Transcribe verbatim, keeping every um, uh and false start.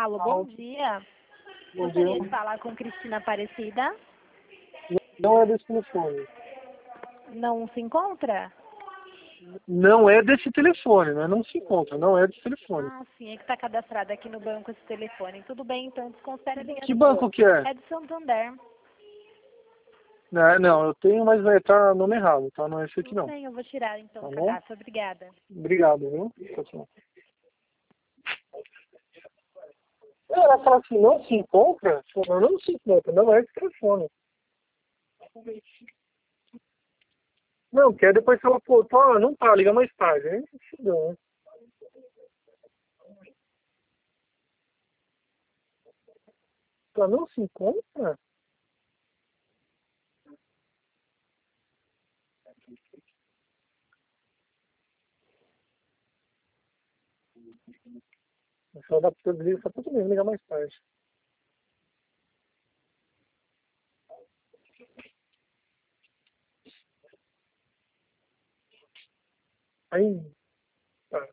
Alô, bom dia. Bom Gostaria dia. de falar com Cristina Aparecida. Não é desse telefone. Não se encontra? Não é desse telefone, né? Não se encontra, não é desse telefone. Ah, sim, é que está cadastrado aqui no banco esse telefone. Tudo bem, então desconsidere a Que ligação. banco que é? É de Santander. Não, não, eu tenho, mas vai estar nome errado, tá? Não é esse aqui Tudo não. bem, eu vou tirar então Tá o bom? cadastro. Obrigada. Obrigado, viu? Tchau, tchau. Ela fala assim, não se encontra? Não, não se encontra, não é esse telefone. Não, quer depois se ela for, pô, não tá, liga mais tarde, hein? Se deu, né? Ela não se encontra? Se ela dá pra você ligar, tá tudo bem, liga mais tarde. Aí, tá.